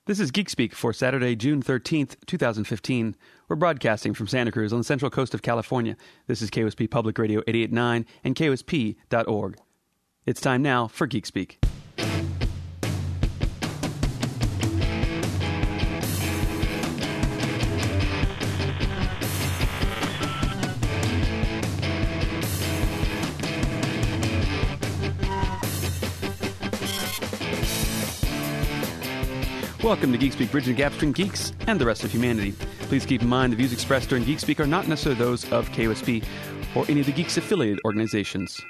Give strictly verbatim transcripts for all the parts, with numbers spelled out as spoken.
This is Geek Speak for Saturday, June thirteenth, twenty fifteen. We're broadcasting from Santa Cruz on the central coast of California. This is K O S P Public Radio eighty-eight point nine and K O S P dot org. It's time now for Geek Speak. Welcome to Geek Speak, bridging the gap between geeks and the rest of humanity. Please keep in mind the views expressed during Geek Speak are not necessarily those of K O S P or any of the Geeks affiliated organizations.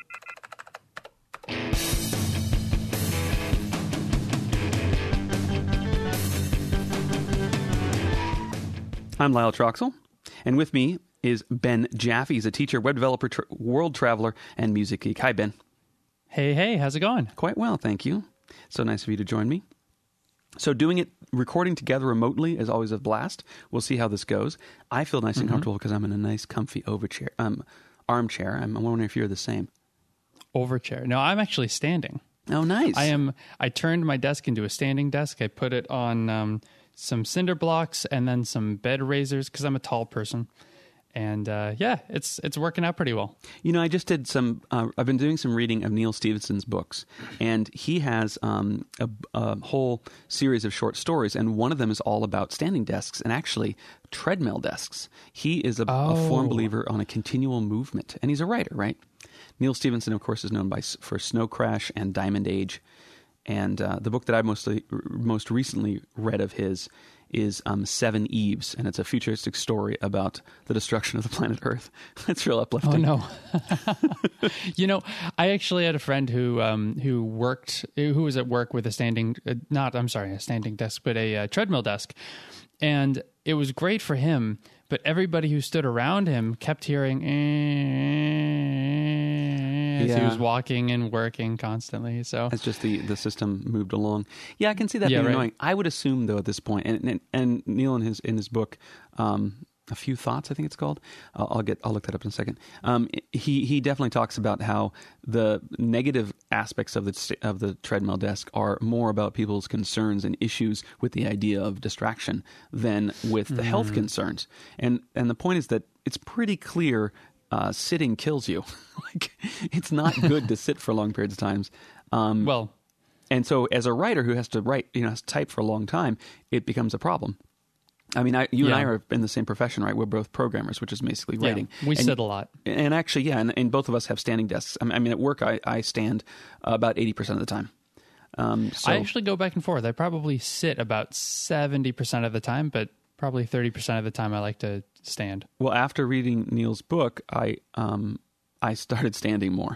I'm Lyle Troxel, and with me is Ben Jaffe. He's a teacher, web developer, tra- world traveler, and music geek. Hi, Ben. Hey, hey, how's it going? Quite well, thank you. So nice of you to join me. So doing it, recording together remotely is always a blast. We'll see how this goes. I feel nice and Mm-hmm. comfortable because I'm in a nice, comfy overchair, um, armchair. I'm wondering if you're the same. Overchair. No, I'm actually standing. Oh, nice. I am. I turned my desk into a standing desk. I put it on um, some cinder blocks and then some bed raisers because I'm a tall person. And uh, yeah, it's it's working out pretty well. You know, I just did some, uh, I've been doing some reading of Neal Stephenson's books, and he has um, a, a whole series of short stories, and one of them is all about standing desks and actually treadmill desks. He is a, Oh. a firm believer on a continual movement, and he's a writer, right? Neal Stephenson, of course, is known by for Snow Crash and Diamond Age, and uh, the book that I mostly most recently read of his is um, Seven Eves, and it's a futuristic story about the destruction of the planet Earth. It's real uplifting. Oh no! You know, I actually had a friend who um, who worked who was at work with a standing uh, not I'm sorry a standing desk, but a uh, treadmill desk, and it was great for him. But everybody who stood around him kept hearing eh, as he Yeah. was walking and working constantly. So It's just the, the system moved along. Yeah, I can see that Yeah, being right. annoying. I would assume, though, at this point, and and, and Neil in his in his book, um, A Few Thoughts, I think it's called. I'll, I'll get I'll look that up in a second. Um, he he definitely talks about how the negative aspects of the st- of the treadmill desk are more about people's concerns and issues with the idea of distraction than with the health concerns. And and the point is that it's pretty clear. Uh, sitting kills you. Like, it's not good to sit for long periods of times. Um, well. and so, as a writer who has to write, you know, has to type for a long time, it becomes a problem. I mean, I, you and Yeah. I are in the same profession, right? We're both programmers, which is basically writing. Yeah, we and, sit a lot. And actually, yeah, and, and both of us have standing desks. I mean, I mean at work, I, I stand uh, about eighty percent of the time. Um, so, I actually go back and forth. I probably sit about seventy percent of the time, but probably thirty percent of the time I like to stand. well, after reading Neil's book, I um, I started standing more,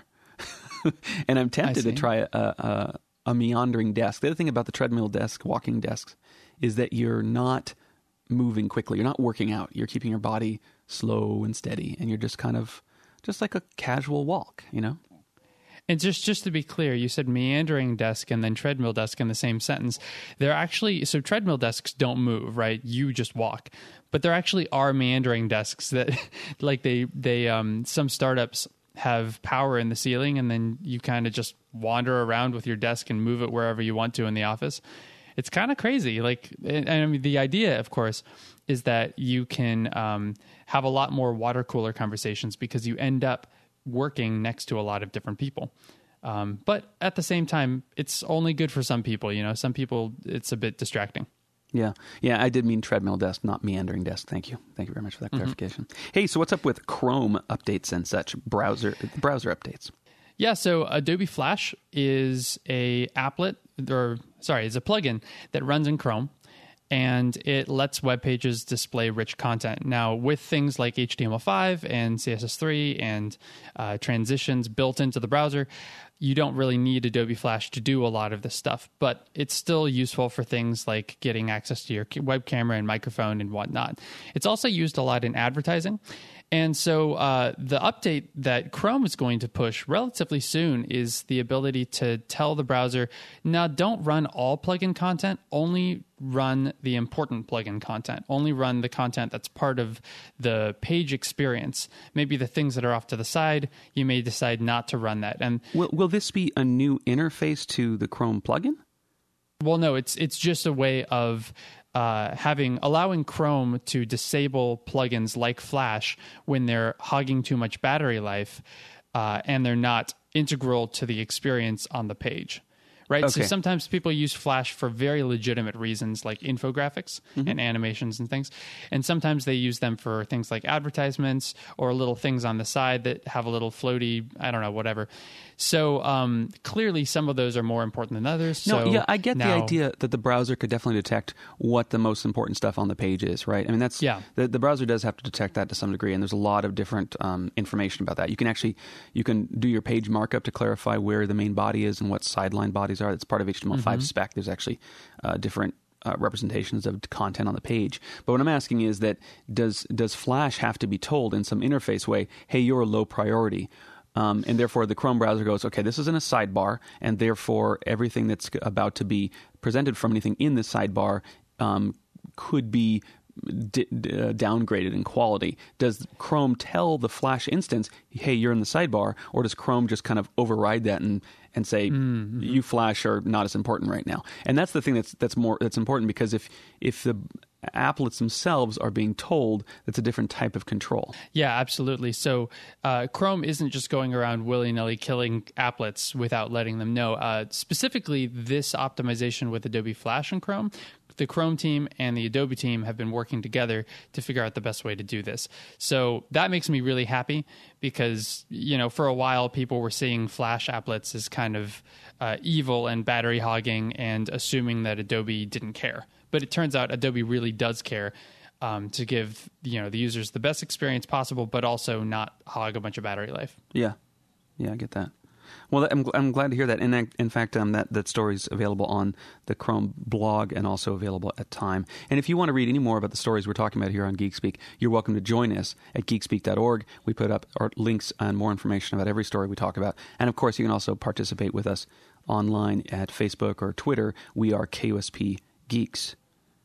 and I'm tempted to see. try a, a a meandering desk. The other thing about the treadmill desk, walking desks, is that you're not moving quickly. You're not working out. You're keeping your body slow and steady, and you're just kind of just like a casual walk, you know? And just just to be clear, you said meandering desk and then treadmill desk in the same sentence. They're actually, so treadmill desks don't move, right? You just walk. But there actually are meandering desks that, like they, they um, some startups have power in the ceiling, and then you kind of just wander around with your desk and move it wherever you want to in the office. It's kind of crazy. Like, and, and I mean, the idea, of course, is that you can um, have a lot more water cooler conversations because you end up working next to a lot of different people. Um, but at the same time, it's only good for some people. You know, some people, it's a bit distracting. Yeah. Yeah, I did mean treadmill desk, not meandering desk. Thank you. Thank you very much for that clarification. Hey, so what's up with Chrome updates and such, browser browser updates? Yeah, so Adobe Flash is a applet, or sorry, is a plugin that runs in Chrome, and it lets web pages display rich content. Now, with things like H T M L five and C S S three and uh, transitions built into the browser, you don't really need Adobe Flash to do a lot of this stuff, but it's still useful for things like getting access to your web camera and microphone and whatnot. It's also used a lot in advertising. And so uh, the update that Chrome is going to push relatively soon is the ability to tell the browser, now don't run all plugin content, only run the important plugin content, only run the content that's part of the page experience. Maybe the things that are off to the side, you may decide not to run that. And Will, will this be a new interface to the Chrome plugin? Well, no, it's it's just a way of uh, having allowing Chrome to disable plugins like Flash when they're hogging too much battery life uh, and they're not integral to the experience on the page. Right. Okay. So sometimes people use Flash for very legitimate reasons like infographics mm-hmm. and animations and things. And sometimes they use them for things like advertisements or little things on the side that have a little floaty, I don't know, whatever. So um, clearly some of those are more important than others. No, so yeah, I get now, the idea that the browser could definitely detect what the most important stuff on the page is, right? I mean, that's yeah. the, the browser does have to detect that to some degree, and there's a lot of different um, information about that. You can actually you can do your page markup to clarify where the main body is and what sideline bodies are. That's part of H T M L five mm-hmm. spec. There's actually uh, different uh, representations of content on the page. But what I'm asking is that does does Flash have to be told in some interface way, hey, you're a low priority? Um, and therefore, the Chrome browser goes, okay, this is in a sidebar, and therefore everything that's about to be presented from anything in the sidebar um, could be d- d- uh, downgraded in quality. Does Chrome tell the Flash instance, hey, you're in the sidebar, or does Chrome just kind of override that and and say, mm-hmm. you Flash are not as important right now? And that's the thing that's that's more that's important, because if if the applets themselves are being told, that's a different type of control. Yeah, absolutely. So uh, Chrome isn't just going around willy-nilly killing applets without letting them know. Uh, specifically, this optimization with Adobe Flash and Chrome, the Chrome team and the Adobe team have been working together to figure out the best way to do this. So that makes me really happy because, you know, for a while people were seeing Flash applets as kind of uh, evil and battery hogging and assuming that Adobe didn't care. But it turns out Adobe really does care um, to give, you know, the users the best experience possible, but also not hog a bunch of battery life. Yeah, yeah, I get that. Well, I'm I'm glad to hear that. And in fact, um, that that story is available on the Chrome blog and also available at Time. And if you want to read any more about the stories we're talking about here on GeekSpeak, you're welcome to join us at geekspeak dot org. We put up our links and more information about every story we talk about. And of course, you can also participate with us online at Facebook or Twitter. We are K U S P Geeks.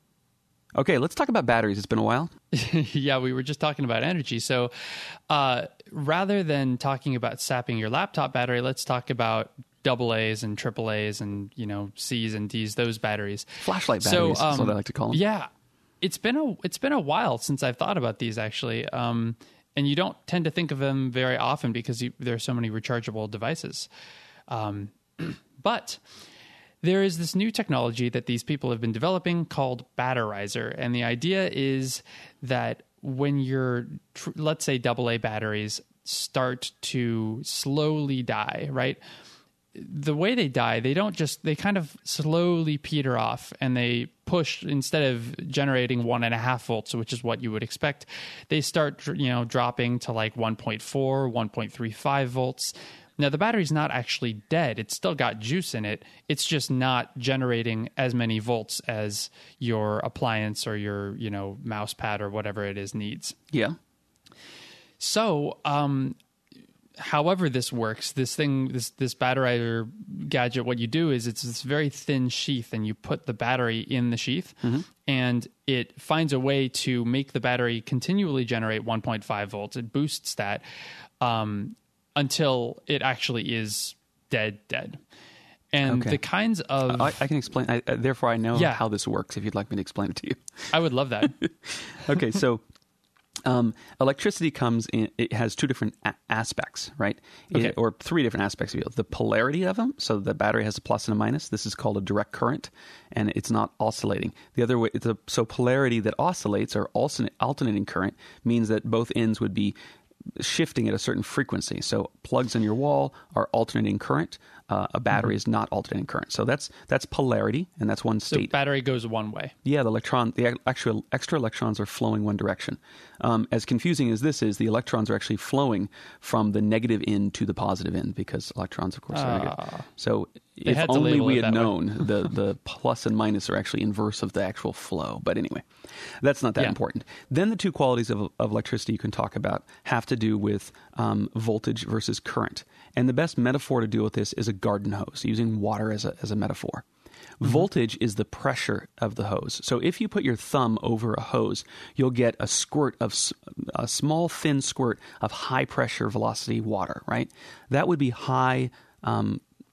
Okay, let's talk about batteries. It's been a while. Yeah, we were just talking about energy. So uh, rather than talking about sapping your laptop battery, let's talk about double A's and triple A's and, you know, C's and D's, those batteries. Flashlight batteries so, um, is what I like to call them. Yeah, it's been a it's been a while since I've thought about these, actually. Um, and you don't tend to think of them very often because you, there are so many rechargeable devices. Um, but... there is this new technology that these people have been developing called Batterizer. And the idea is that when your, let's say, double A batteries start to slowly die, right? The way they die, they don't just, they kind of slowly peter off and they push, instead of generating one and a half volts, which is what you would expect, they start, you know, dropping to like one point four, one point three five volts. Now, the battery's not actually dead. It's still got juice in it. It's just not generating as many volts as your appliance or your, you know, mouse pad or whatever it is needs. Yeah. So, um, however this works, this thing, this this Batterizer gadget, what you do is it's this very thin sheath, and you put the battery in the sheath, mm-hmm. and it finds a way to make the battery continually generate one point five volts. It boosts that. Um, until it actually is dead, dead. And okay. the kinds of... I, I can explain. I, uh, therefore, I know yeah. how this works, if you'd like me to explain it to you. I would love that. Okay, so um, electricity comes in... It has two different a- aspects, right? Okay. It, or three different aspects of it. The polarity of them, so the battery has a plus and a minus. This is called a direct current, and it's not oscillating. The other way... It's a, so polarity that oscillates, or alternating current, means that both ends would be shifting at a certain frequency. So plugs in your wall are alternating current. Uh, a battery mm-hmm. is not alternating current. So that's that's polarity, and that's one state. So battery goes one way. Yeah, the electron, the actual extra electrons are flowing one direction. Um, as confusing as this is, the electrons are actually flowing from the negative end to the positive end, because electrons, of course, uh, are negative. So if only we had known, the, the plus and minus are actually inverse of the actual flow. But anyway, that's not that yeah. important. Then the two qualities of, of electricity you can talk about have to do with um, voltage versus current. And the best metaphor to deal with this is a garden hose, using water as a, as a metaphor. Mm-hmm. Voltage is the pressure of the hose. So if you put your thumb over a hose, you'll get a squirt of a small, thin squirt of high pressure velocity water, right? That would be high um,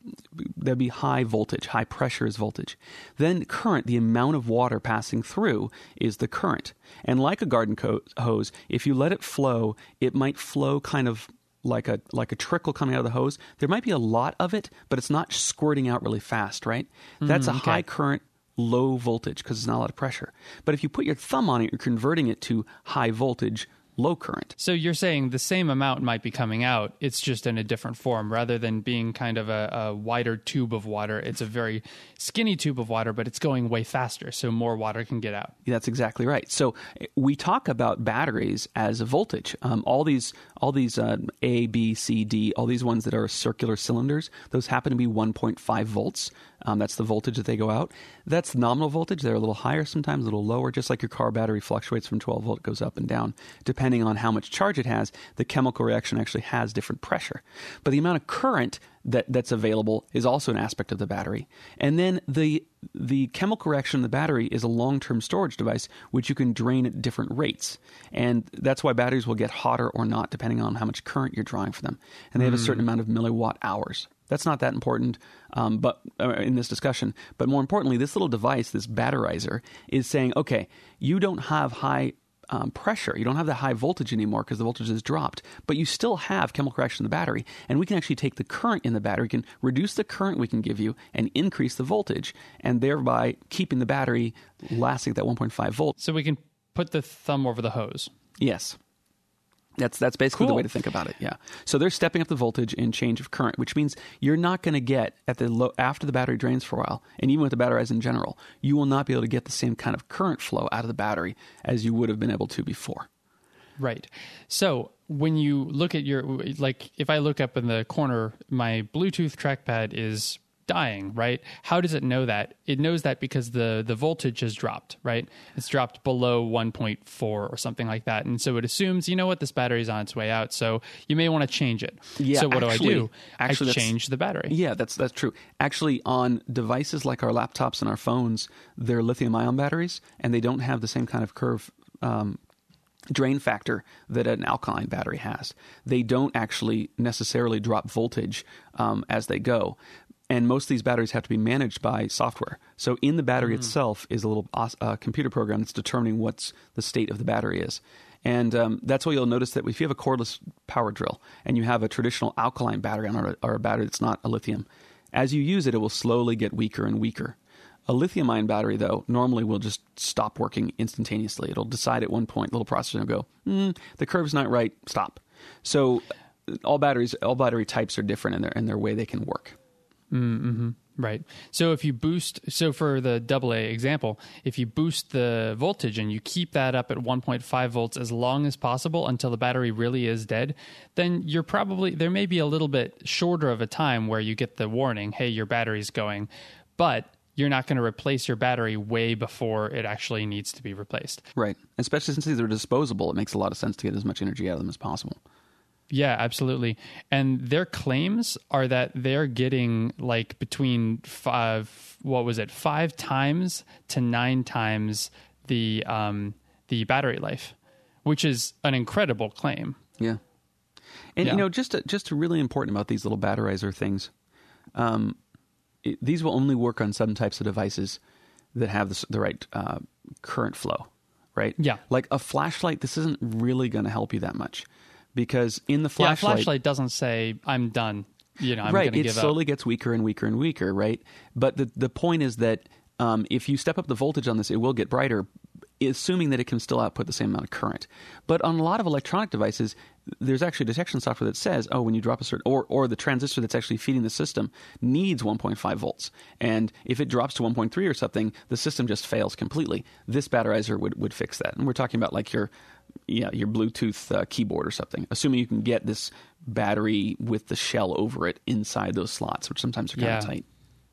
there'd be high voltage. High pressure is voltage. Then current, the amount of water passing through, is the current. And like a garden co- hose, if you let it flow, it might flow kind of like a like a trickle coming out of the hose. There might be a lot of it, but it's not squirting out really fast, right? That's Mm, a okay. high current, low voltage because there's not a lot of pressure. But if you put your thumb on it, you're converting it to high voltage, low current. So you're saying the same amount might be coming out, it's just in a different form. Rather than being kind of a, a wider tube of water, it's a very skinny tube of water, but it's going way faster, so more water can get out. That's exactly right. So we talk about batteries as a voltage. Um, all these, all these uh, A, B, C, D, all these ones that are circular cylinders, those happen to be one point five volts. Um, that's the voltage that they go out. That's nominal voltage. They're a little higher sometimes, a little lower, just like your car battery fluctuates from twelve volt, goes up and down. Depending on how much charge it has, the chemical reaction actually has different pressure. But the amount of current that, that's available is also an aspect of the battery. And then the the chemical reaction in the battery is a long-term storage device, which you can drain at different rates. And that's why batteries will get hotter or not, depending on how much current you're drawing for them. And they have a certain amount of milliwatt hours. That's not that important um, but uh, in this discussion. But more importantly, this little device, this batterizer, is saying, okay, you don't have high um, pressure. You don't have that high voltage anymore because the voltage has dropped. But you still have chemical reaction in the battery. And we can actually take the current in the battery, we can reduce the current we can give you and increase the voltage, and thereby keeping the battery lasting at that one point five volt. So we can put the thumb over the hose. Yes. That's that's basically Cool. the way to think about it. Yeah. So they're stepping up the voltage in change of current, which means you're not going to get at the low, after the battery drains for a while, and even with the batteries in general, you will not be able to get the same kind of current flow out of the battery as you would have been able to before. Right. So when you look at your, like, if I look up in the corner, my Bluetooth trackpad is dying, right? How does it know that? It knows that because the the voltage has dropped, right? It's dropped below one point four or something like that. And so it assumes, you know what, this battery's on its way out, so you may want to change it. Yeah, so what actually- do I do? actually I that's- change the battery. Yeah, that's that's true. Actually, on devices like our laptops and our phones, they're lithium-ion batteries, and they don't have the same kind of curve um, drain factor that an alkaline battery has. They don't actually necessarily drop voltage um, as they go. And most of these batteries have to be managed by software. So in the battery mm. itself is a little uh, computer program that's determining what's the state of the battery is. And um, that's why you'll notice that if you have a cordless power drill and you have a traditional alkaline battery on or, or a battery that's not a lithium, as you use it, it will slowly get weaker and weaker. A lithium-ion battery, though, normally will just stop working instantaneously. It'll decide at one point, the little processor will go, mm, the curve's not right, stop. So all batteries, all battery types are different in their in their way they can work. Mm-hmm. Right. So if you boost, so for the double A example, if you boost the voltage and you keep that up at one point five volts as long as possible until the battery really is dead, then you're probably, there may be a little bit shorter of a time where you get the warning, hey, your battery's going, but you're not going to replace your battery way before it actually needs to be replaced. Right. Especially since these are disposable, it makes a lot of sense to get as much energy out of them as possible. Yeah, absolutely. And their claims are that they're getting like between five, what was it, five times to nine times the um, the battery life, which is an incredible claim. Yeah. And, Yeah. you know, just to, just to really important about these little batterizer things, um, it, these will only work on some types of devices that have the, the right uh, current flow, right? Yeah. Like a flashlight, this isn't really going to help you that much. Because in the flashlight, yeah, a flashlight doesn't say I'm done. You know, I'm right, going to it give slowly up. gets weaker and weaker and weaker, right? But the the point is that um, if you step up the voltage on this, it will get brighter, assuming that it can still output the same amount of current. But on a lot of electronic devices, there's actually detection software that says, oh, when you drop a certain, or or the transistor that's actually feeding the system needs one point five volts, and if it drops to one point three or something, the system just fails completely. This batterizer would would fix that, and we're talking about like your yeah, your Bluetooth uh, keyboard or something, assuming you can get this battery with the shell over it inside those slots, which sometimes are kind Yeah. of tight.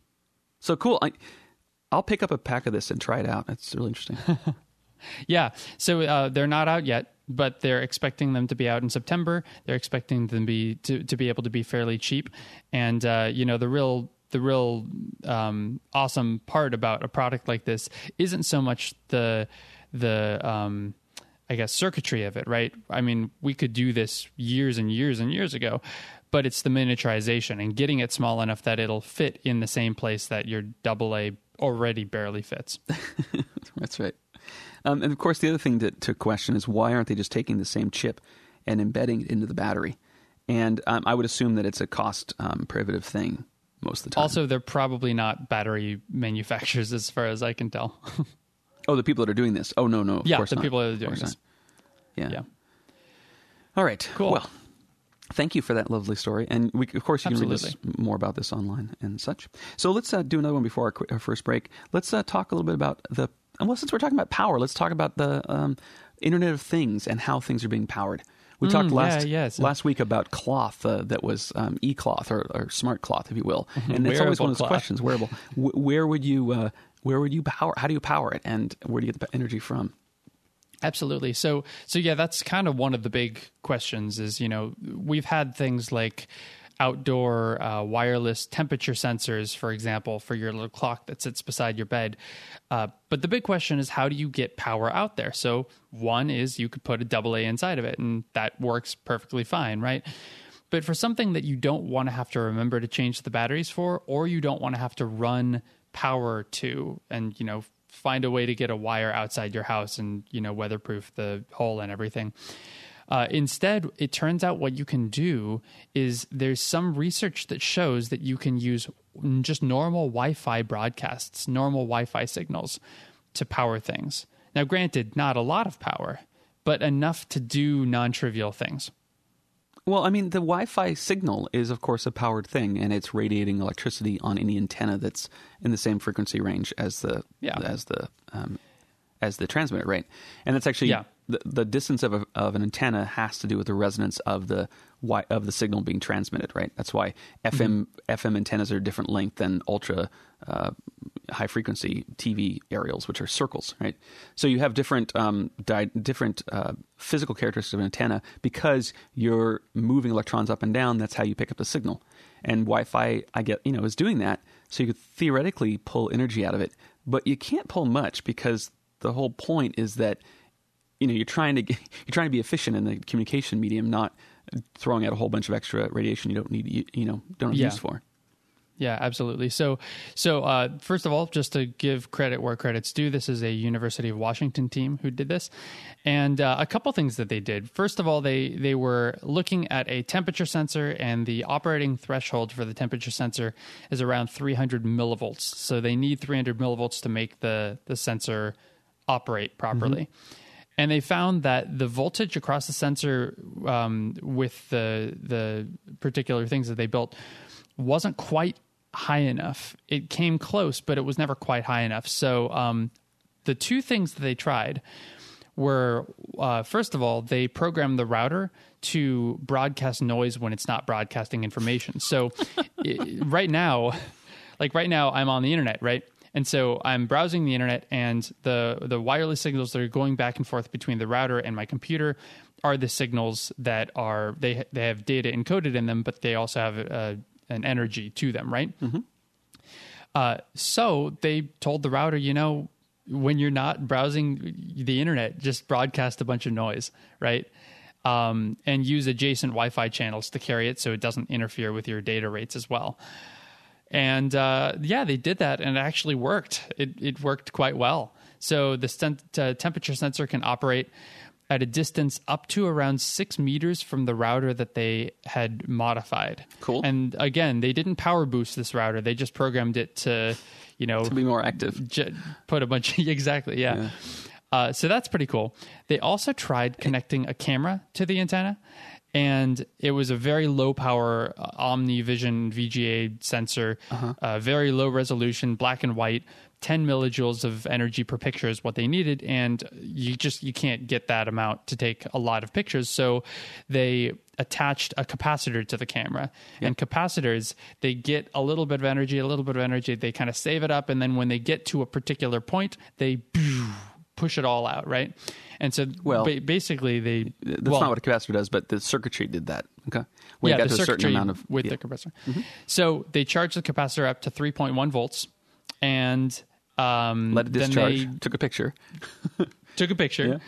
So cool. I, I'll pick up a pack of this and try it out. It's really interesting. Yeah. So uh, they're not out yet, but they're expecting them to be out in September. They're expecting them to be to, to be able to be fairly cheap. And uh, you know, the real the real um, awesome part about a product like this isn't so much the the um, I guess circuitry of it, right? I mean, we could do this years and years and years ago, but it's the miniaturization and getting it small enough that it'll fit in the same place that your double A already barely fits. That's right. Um, and of course, the other thing to, to question is why aren't they just taking the same chip and embedding it into the battery? And um, I would assume that it's a cost um, prohibitive thing most of the time. Also, they're probably not battery manufacturers as far as I can tell. Oh, the people that are doing this. Oh, no, no, of yeah, course the not. people that are doing this. Yeah. Yeah. All right. Cool. Well, thank you for that lovely story. And we, of course, you Absolutely. can read this, more about this online and such. So let's uh, do another one before our, qu- our first break. Let's uh, talk a little bit about the, well, since we're talking about power, let's talk about the um, Internet of Things and how things are being powered. We Mm, talked last yeah, yeah, so- last week about cloth uh, that was um, e-cloth or, or smart cloth, if you will. And it's always Wearable one of those cloth. questions, wearable. W- where would you uh, where would you power? How do you power it? And where do you get the energy from? Absolutely. So, so yeah, that's kind of one of the big questions is, you know, we've had things like outdoor uh, wireless temperature sensors, for example, for your little clock that sits beside your bed. Uh, but the big question is, how do you get power out there? So one is you could put a double A inside of it, and that works perfectly fine, right? But for something that you don't want to have to remember to change the batteries for, or you don't want to have to run power to, and, you know, find a way to get a wire outside your house and, you know, weatherproof the hole and everything. Uh, instead, it turns out what you can do is there's some research that shows that you can use just normal Wi-Fi broadcasts, normal Wi-Fi signals to power things. Now, granted, not a lot of power, but enough to do non-trivial things. Well, I mean, the Wi-Fi signal is, of course, a powered thing, and it's radiating electricity on any antenna that's in the same frequency range as the Yeah. as the um, as the transmitter, right? And that's actually Yeah. the, the distance of a, of an antenna has to do with the resonance of the wi- of the signal being transmitted, right? That's why F M Mm-hmm. F M antennas are a different length than ultra uh, high frequency T V aerials, which are circles, right? So you have different um, di- different uh, physical characteristics of an antenna because you're moving electrons up and down. That's how you pick up the signal. And Wi-Fi, I get, you know, is doing that. So you could theoretically pull energy out of it, but you can't pull much because the whole point is that, you know, you're trying to get, you're trying to be efficient in the communication medium, not throwing out a whole bunch of extra radiation you don't need, you, you know, don't have Yeah. use for. Yeah, absolutely. So, so uh, first of all, just to give credit where credit's due, this is a University of Washington team who did this, and uh, a couple things that they did. First of all, they they were looking at a temperature sensor, and the operating threshold for the temperature sensor is around three hundred millivolts. So they need three hundred millivolts to make the the sensor operate properly. Mm-hmm. And they found that the voltage across the sensor um, with the the particular things that they built wasn't quite high enough. It came close, but it was never quite high enough. So um, the two things that they tried were, uh, first of all, they programmed the router to broadcast noise when it's not broadcasting information. So it, right now, like right now, I'm on the internet, right? And so I'm browsing the internet, and the the wireless signals that are going back and forth between the router and my computer are the signals that are, they they have data encoded in them, but they also have a, an energy to them, right? Mm-hmm. Uh, so they told the router, you know, when you're not browsing the internet, just broadcast a bunch of noise, right? Um, and use adjacent Wi-Fi channels to carry it so it doesn't interfere with your data rates as well. And uh, yeah, they did that, and it actually worked. It it worked quite well. So the st- uh, temperature sensor can operate at a distance up to around six meters from the router that they had modified. Cool. And again, they didn't power boost this router. They just programmed it to, you know, To be more active. j- put a bunch of, exactly, yeah. Yeah. Uh, so that's pretty cool. They also tried connecting a camera to the antenna, and it was a very low power uh, OmniVision V G A sensor, uh-huh. uh, very low resolution, black and white. ten millijoules of energy per picture is what they needed, and you just you can't get that amount to take a lot of pictures. So they attached a capacitor to the camera. Yep. And capacitors, they get a little bit of energy, a little bit of energy, they kind of save it up, and then when they get to a particular point, they push it all out, right? And so well, ba- basically they... That's well, not what a capacitor does, but the circuitry did that. Okay. When yeah, it got the to a certain circuitry amount of... with yeah. the compressor. Mm-hmm. So they charged the capacitor up to three point one volts, and... Um, Let it discharge. Then they took a picture. took a picture. Yeah.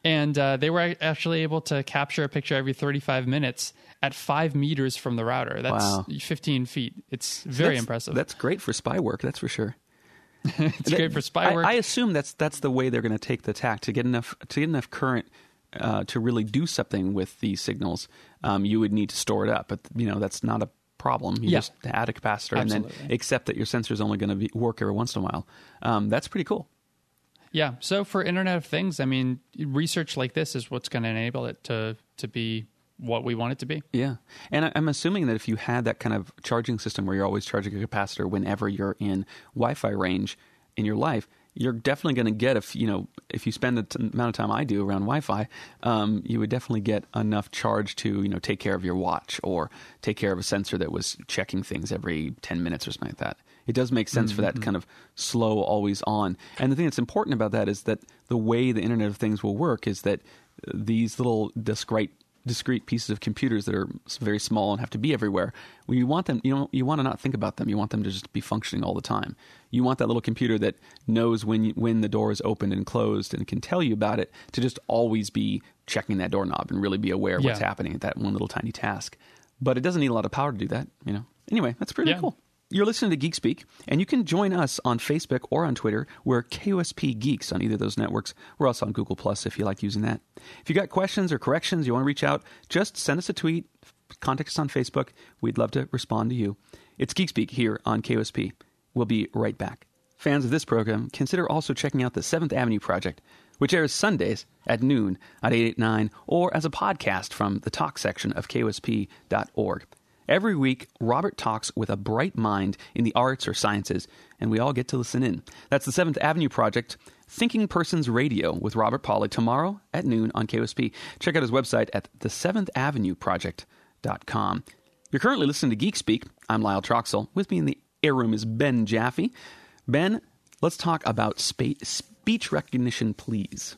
And uh, they were actually able to capture a picture every thirty-five minutes at five meters from the router. That's wow. fifteen feet. It's very that's, impressive. That's great for spy work, that's for sure. It's that, great for spy work. I, I assume that's that's the way they're going to take the tack to get enough to get enough current uh, to really do something with these signals. Um, you would need to store it up, but you know that's not a problem. You yeah. just add a capacitor Absolutely. and then accept that your sensor is only going to work every once in a while. Um, that's pretty cool. Yeah. So for Internet of Things, I mean, research like this is what's going to enable it to to be what we want it to be. Yeah. And I'm assuming that if you had that kind of charging system where you're always charging a capacitor whenever you're in Wi-Fi range in your life, you're definitely going to get, if you know, if you spend the t- amount of time I do around Wi-Fi, um, you would definitely get enough charge to, you know, take care of your watch or take care of a sensor that was checking things every ten minutes or something like that. It does make sense mm-hmm. for that kind of slow, always on. And the thing that's important about that is that the way the Internet of Things will work is that these little discrete discrete pieces of computers that are very small and have to be everywhere. When you want them, you know, you want to not think about them. You want them to just be functioning all the time. You want that little computer that knows when you, when the door is opened and closed and can tell you about it to just always be checking that doorknob and really be aware of yeah. what's happening at that one little tiny task. But it doesn't need a lot of power to do that, you know. Anyway, that's pretty yeah. cool. You're listening to Geek Speak, and you can join us on Facebook or on Twitter. We're K O S P Geeks on either of those networks. We're also on Google Plus if you like using that. If you got questions or corrections, you want to reach out, just send us a tweet, contact us on Facebook. We'd love to respond to you. It's Geek Speak here on K O S P. We'll be right back. Fans of this program, consider also checking out the Seventh Avenue Project, which airs Sundays at noon at eight eighty-nine or as a podcast from the talk section of K O S P dot org. Every week, Robert talks with a bright mind in the arts or sciences, and we all get to listen in. That's the Seventh Avenue Project, Thinking Persons Radio with Robert Pauley tomorrow at noon on K O S P. Check out his website at the seventh avenue project dot com. You're currently listening to Geek Speak. I'm Lyle Troxell. With me in the air room is Ben Jaffe. Ben, let's talk about spa- speech recognition, please.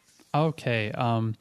Okay. Um,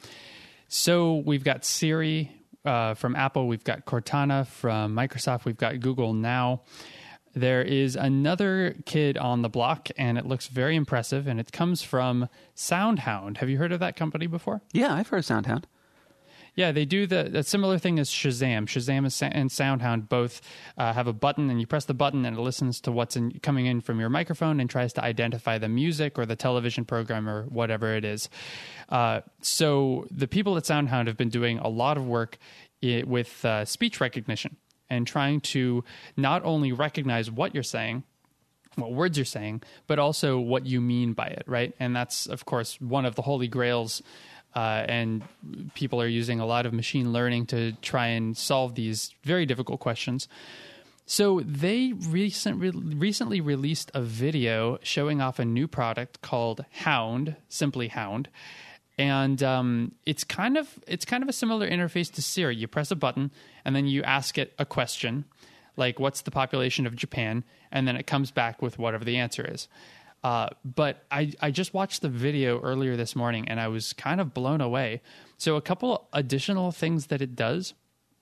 so we've got Siri uh, from Apple. We've got Cortana from Microsoft. We've got Google Now. There is another kid on the block, and it looks very impressive, and it comes from SoundHound. Have you heard of that company before? Yeah, I've heard of SoundHound. Yeah, they do the, the similar thing as Shazam. Shazam and SoundHound both uh, have a button, and you press the button, and it listens to what's in, coming in from your microphone and tries to identify the music or the television program or whatever it is. Uh, so the people at SoundHound have been doing a lot of work I- with uh, speech recognition and trying to not only recognize what you're saying, what words you're saying, but also what you mean by it, right? And that's, of course, one of the holy grails. Uh, and people are using a lot of machine learning to try and solve these very difficult questions. So they recent, re- recently released a video showing off a new product called Hound, simply Hound. And um, it's kind of it's kind of a similar interface to Siri. You press a button, and then you ask it a question, like, what's the population of Japan? And then it comes back with whatever the answer is. Uh, but I, I just watched the video earlier this morning, and I was kind of blown away. So a couple additional things that it does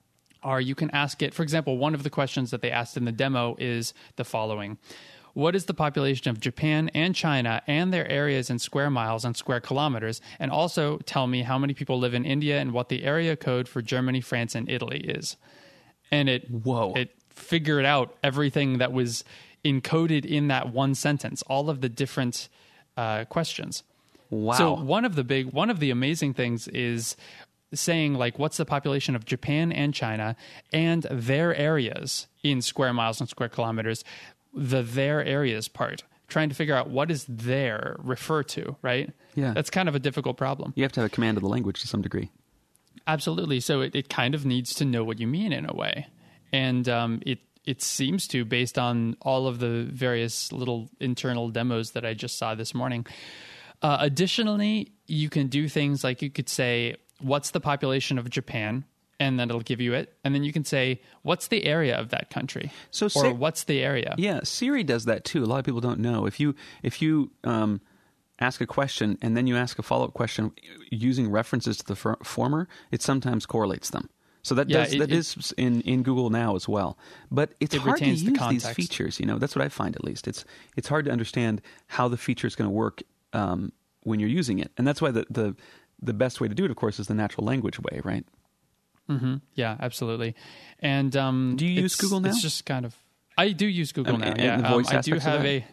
are you can ask it, for example, one of the questions that they asked in the demo is the following. What is the population of Japan and China and their areas in square miles and square kilometers? And also tell me how many people live in India and what the area code for Germany, France, and Italy is. And it, Whoa. it figured out everything that was encoded in that one sentence, all of the different uh, questions. Wow. So one of the big, one of the amazing things is saying, like, what's the population of Japan and China and their areas in square miles and square kilometers, the their areas part, trying to figure out what does their refer to, right? Yeah. That's kind of a difficult problem. You have to have a command of the language to some degree. Absolutely. So it, it kind of needs to know what you mean in a way. And um, it, It seems to, based on all of the various little internal demos that I just saw this morning. Uh, additionally, you can do things like you could say, what's the population of Japan? And then it'll give you it. And then you can say, what's the area of that country? So or Siri, what's the area? Yeah, Siri does that too. A lot of people don't know. If you if you um, ask a question and then you ask a follow-up question using references to the for- former, it sometimes correlates them. So that Yeah, does, it, that it, is in, in Google Now as well. But it's it hard to retains the use context. these features. You know, that's what I find at least. It's it's hard to understand how the feature is going to work um, when you're using it, and that's why the, the the best way to do it, of course, is the natural language way, right? Mm-hmm. Yeah, absolutely. And um, do you use Google now? It's just kind of. I do use Google um, now. And, yeah, and the voice um, I do aspects of have that?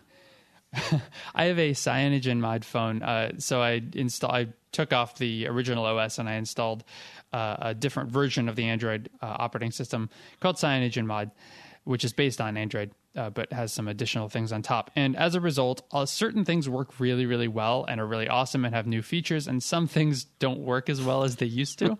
a. I have a CyanogenMod phone, uh, so I install. I took off the original O S and I installed uh, a different version of the Android uh, operating system called CyanogenMod, which is based on Android, uh, but has some additional things on top. And as a result, uh, certain things work really, really well and are really awesome and have new features, and some things don't work as well as they used to.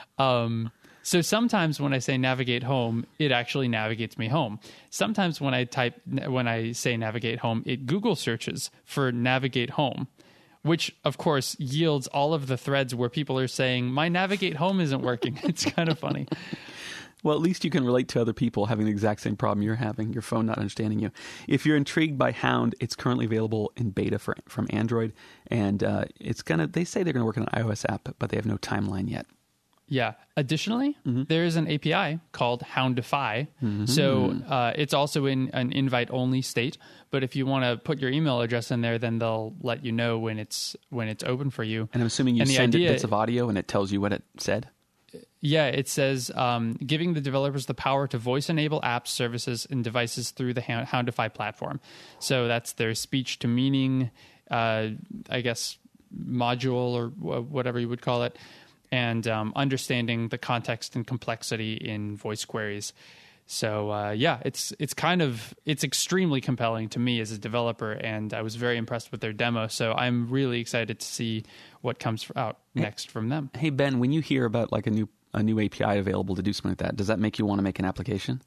um, so sometimes when I say navigate home, it actually navigates me home. Sometimes when I type, when I say navigate home, it Google searches for navigate home, which of course yields all of the threads where people are saying my navigate home isn't working. It's kind of funny. Well, at least you can relate to other people having the exact same problem you're having, your phone not understanding you. If you're intrigued by Hound, it's currently available in beta for, from Android, and uh, it's gonna. They say they're going to work on an iOS app, but they have no timeline yet. Yeah. Additionally, mm-hmm. there is an A P I called Houndify. Mm-hmm. So uh, it's also in an invite-only state. But if you want to put your email address in there, then they'll let you know when it's when it's open for you. And I'm assuming you send idea, it bits of audio, and it tells you what it said. Yeah, it says um, giving the developers the power to voice-enable apps, services, and devices through the Houndify platform. So that's their speech-to-meaning, uh, I guess, module or whatever you would call it, and um, understanding the context and complexity in voice queries. So uh, yeah, it's it's kind of it's extremely compelling to me as a developer, and I was very impressed with their demo. So I'm really excited to see what comes out next from them. Hey Ben, when you hear about like a new a new A P I available to do something like that, does that make you want to make an application?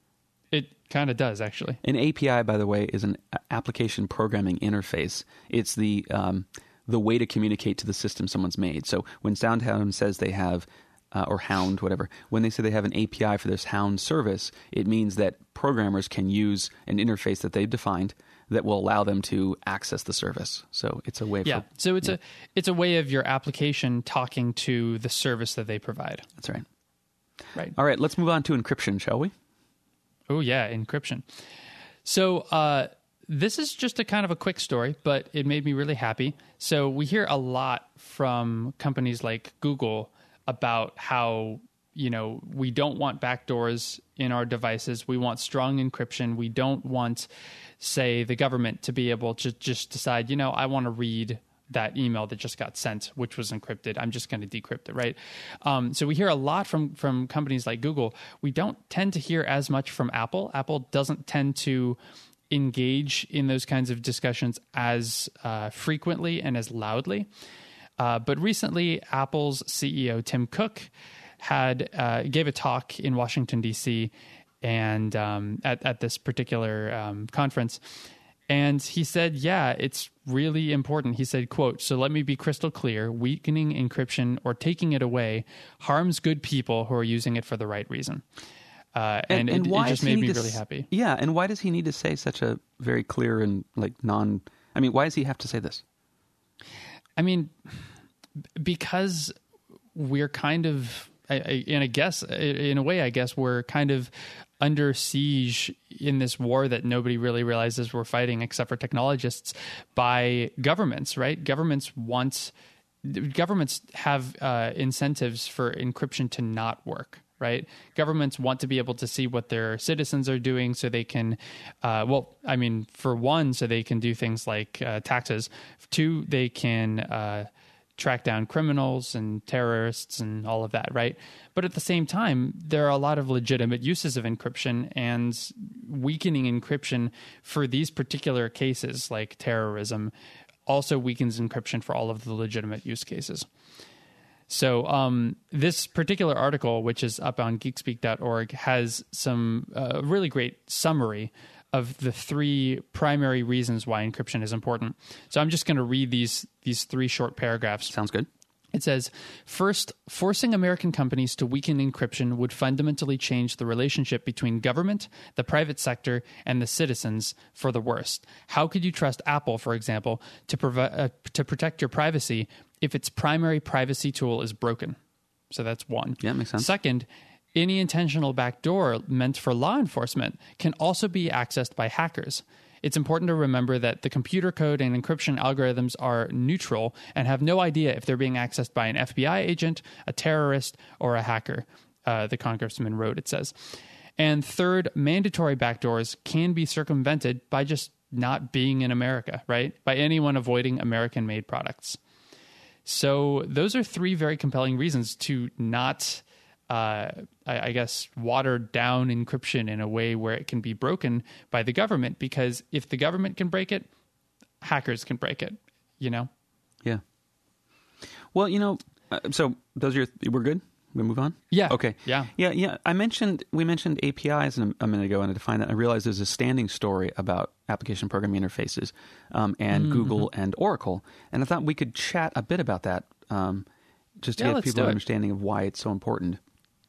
It kind of does, actually. An A P I, by the way, is an application programming interface. It's the um, the way to communicate to the system someone's made. So when SoundHound says they have, uh, or Hound, whatever, when they say they have an A P I for this Hound service, it means that programmers can use an interface that they've defined that will allow them to access the service. So it's a way. Yeah. For, so it's yeah. a it's a way of your application talking to the service that they provide. That's right. Right. All right. Let's move on to encryption, shall we? Oh yeah, encryption. So uh, this is just a kind of a quick story, but it made me really happy. So we hear a lot from companies like Google about how, you know, we don't want backdoors in our devices. We want strong encryption. We don't want, say, the government to be able to just decide, you know, I want to read that email that just got sent, which was encrypted. I'm just going to decrypt it, right? Um, so we hear a lot from, from companies like Google. We don't tend to hear as much from Apple. Apple doesn't tend to engage in those kinds of discussions as uh, frequently and as loudly. Uh, but recently, Apple's C E O, Tim Cook, had uh, gave a talk in Washington, D C, and um, at, at this particular um, conference. And he said, yeah, it's really important. He said, quote, "So let me be crystal clear. Weakening encryption or taking it away harms good people who are using it for the right reason." Uh, and, and, and it, it just made me really s- happy. Yeah, and why does he need to say such a very clear and like non... I mean, why does he have to say this? I mean, because we're kind of... I, I, and I guess, in a way, I guess we're kind of under siege in this war that nobody really realizes we're fighting, except for technologists, by governments, right? Governments want, governments have uh, incentives for encryption to not work, right? Governments want to be able to see what their citizens are doing so they can, uh, well, I mean, for one, so they can do things like uh, taxes. Two, they can... Uh, track down criminals and terrorists and all of that, right? But at the same time, there are a lot of legitimate uses of encryption, and weakening encryption for these particular cases, like terrorism, also weakens encryption for all of the legitimate use cases. So um, this particular article, which is up on geekspeak dot org, has some uh, really great summary of the three primary reasons why encryption is important. So I'm just going to read these these three short paragraphs. Sounds good. It says, first, forcing American companies to weaken encryption would fundamentally change the relationship between government, the private sector, and the citizens for the worst. How could you trust Apple, for example, to, provi- uh, to protect your privacy if its primary privacy tool is broken? So that's one. Yeah, makes sense. Second, any intentional backdoor meant for law enforcement can also be accessed by hackers. It's important to remember that the computer code and encryption algorithms are neutral and have no idea if they're being accessed by an F B I agent, a terrorist, or a hacker, uh, the congressman wrote, it says. And third, mandatory backdoors can be circumvented by just not being in America, right? By anyone avoiding American-made products. So those are three very compelling reasons to not... Uh, I, I guess, watered down encryption in a way where it can be broken by the government, because if the government can break it, hackers can break it, you know? Yeah. Well, you know, uh, so those are your, we're good? We move on? Yeah. Okay. Yeah. Yeah. Yeah. I mentioned, we mentioned A P Is a, a minute ago, and I defined that. I realized there's a standing story about application programming interfaces um, and mm-hmm. Google and Oracle. And I thought we could chat a bit about that um, just to yeah, give people an understanding of why it's so important.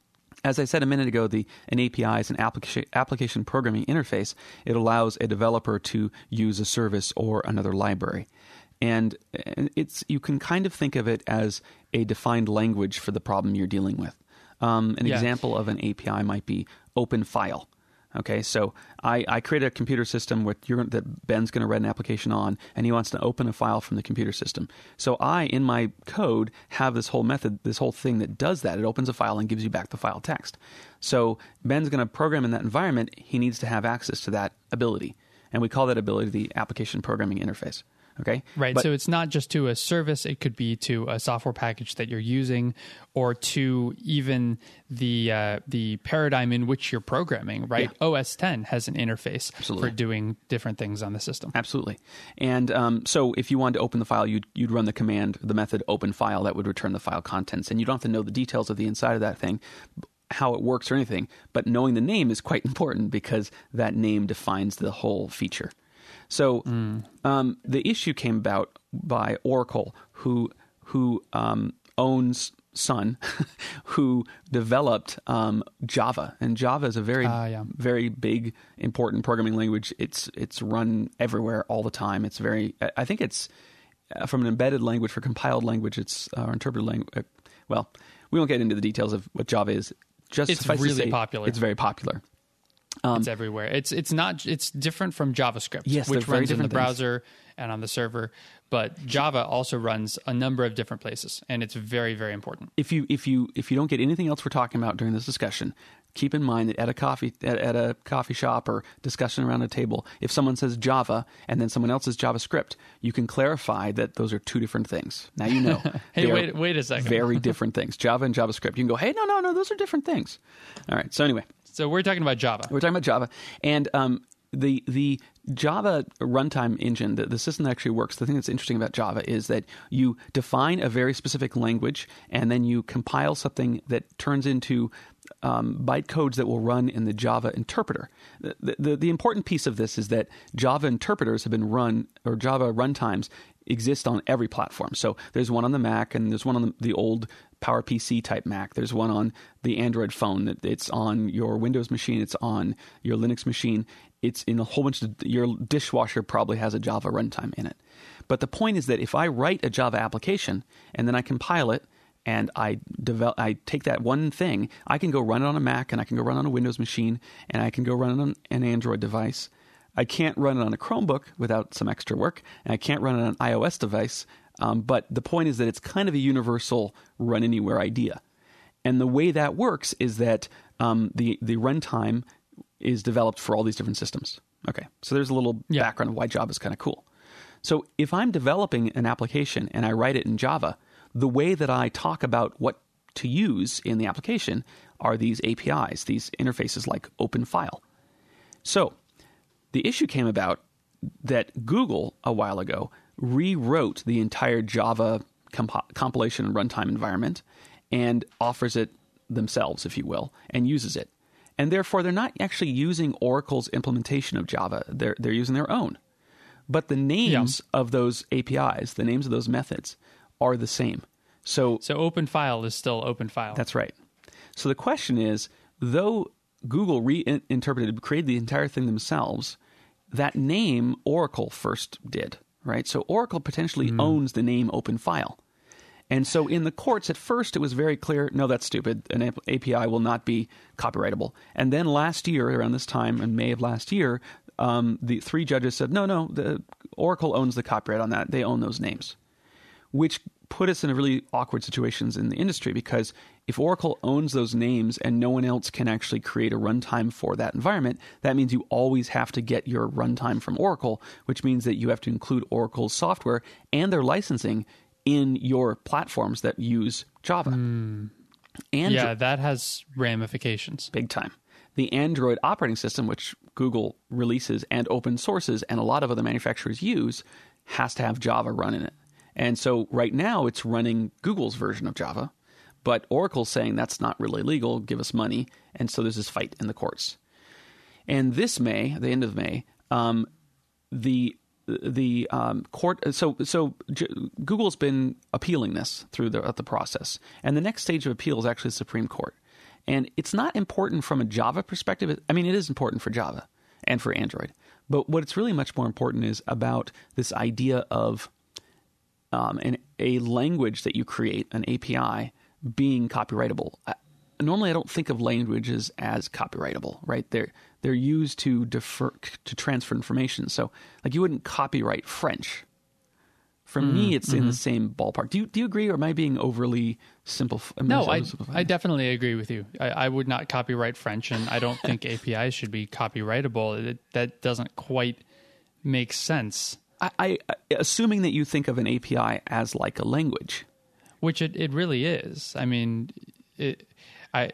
As I said a minute ago, the an A P I is an application application programming interface. It allows a developer to use a service or another library. And it's you can kind of think of it as a defined language for the problem you're dealing with. Um, an yeah. example of an A P I might be open file. Okay, so I, I create a computer system with you're, that Ben's going to write an application on, and he wants to open a file from the computer system. So I, in my code, have this whole method, this whole thing that does that. It opens a file and gives you back the file text. So Ben's going to program in that environment. He needs to have access to that ability, and we call that ability the application programming interface. Okay. Right. But, so it's not just to a service. It could be to a software package that you're using, or to even the uh, the paradigm in which you're programming, right? Yeah. O S ten has an interface Absolutely. For doing different things on the system. Absolutely. And um, so if you wanted to open the file, you'd, you'd run the command, the method open file, that would return the file contents. And you don't have to know the details of the inside of that thing, how it works or anything. But knowing the name is quite important, because that name defines the whole feature. So mm. um, the issue came about by Oracle, who who um, owns Sun, who developed um, Java, and Java is a very uh, yeah. very big, important programming language. It's it's run everywhere all the time. It's very I think it's uh, from an embedded language for compiled language. It's uh, interpreted language. Uh, well, we won't get into the details of what Java is. Just it's really say, popular. It's very popular. Um, it's everywhere. It's it's not. It's different from JavaScript, yes, which runs in the things. browser and on the server. But Java also runs a number of different places, and it's very, very important. If you if you if you don't get anything else we're talking about during this discussion, keep in mind that at a coffee at, at a coffee shop or discussion around a table, if someone says Java and then someone else says JavaScript, you can clarify that those are two different things. Now you know. Hey, wait wait a second. Very different things. Java and JavaScript. You can go, hey, no, no, no, those are different things. All right. So anyway. So we're talking about Java. We're talking about Java. And um, the the Java runtime engine, the, the system that actually works, the thing that's interesting about Java is that you define a very specific language, and then you compile something that turns into um, byte codes that will run in the Java interpreter. The, the, the important piece of this is that Java interpreters have been run, or Java runtimes exist on every platform. So there's one on the Mac, and there's one on the, the old PowerPC type Mac. There's one on the Android phone. It's on your Windows machine. It's on your Linux machine. It's in a whole bunch of, your dishwasher probably has a Java runtime in it. But the point is that if I write a Java application and then I compile it and I develop, I take that one thing, I can go run it on a Mac, and I can go run it on a Windows machine, and I can go run it on an Android device. I can't run it on a Chromebook without some extra work, and I can't run it on an iOS device. Um, but the point is that it's kind of a universal run anywhere idea. And the way that works is that um, the, the runtime is developed for all these different systems. Okay, so there's a little yeah. background of why Java is kind of cool. So if I'm developing an application and I write it in Java, the way that I talk about what to use in the application are these A P Is, these interfaces like open file. So the issue came about that Google, a while ago, rewrote the entire Java comp- compilation and runtime environment and offers it themselves, if you will, and uses it. And therefore, they're not actually using Oracle's implementation of Java. They're they're using their own. But the names yeah. of those A P Is, the names of those methods, are the same. So, so open file is still open file. That's right. So the question is, though Google reinterpreted, created the entire thing themselves, that name Oracle first did. Right, so Oracle potentially mm. owns the name open file. And so in the courts, at first, it was very clear, no, that's stupid. An A P I will not be copyrightable. And then last year, around this time, in May of last year, um, the three judges said, no, no, the Oracle owns the copyright on that. They own those names, which put us in a really awkward situations in the industry, because if Oracle owns those names and no one else can actually create a runtime for that environment, that means you always have to get your runtime from Oracle, which means that you have to include Oracle's software and their licensing in your platforms that use Java. Mm. Andro- yeah, that has ramifications. Big time. The Android operating system, which Google releases and open sources and a lot of other manufacturers use, has to have Java run in it. And so right now it's running Google's version of Java, but Oracle's saying that's not really legal, give us money. And so there's this fight in the courts. And this May, the end of May, um, the the um, court, so so J- Google's been appealing this through the, the process. And the next stage of appeal is actually the Supreme Court. And it's not important from a Java perspective. I mean, it is important for Java and for Android. But what it's really much more important is about this idea of Um, and a language that you create, an A P I, being copyrightable. Uh, normally, I don't think of languages as copyrightable, right? They're they're used to defer to transfer information. So, like, you wouldn't copyright French. For mm, me, it's mm-hmm. in the same ballpark. Do you do you agree, or am I being overly simple? No, I I definitely agree with you. I, I would not copyright French, and I don't think A P Is should be copyrightable. It, that doesn't quite make sense. I, I assuming that you think of an A P I as like a language, which it, it really is. I mean, it, I,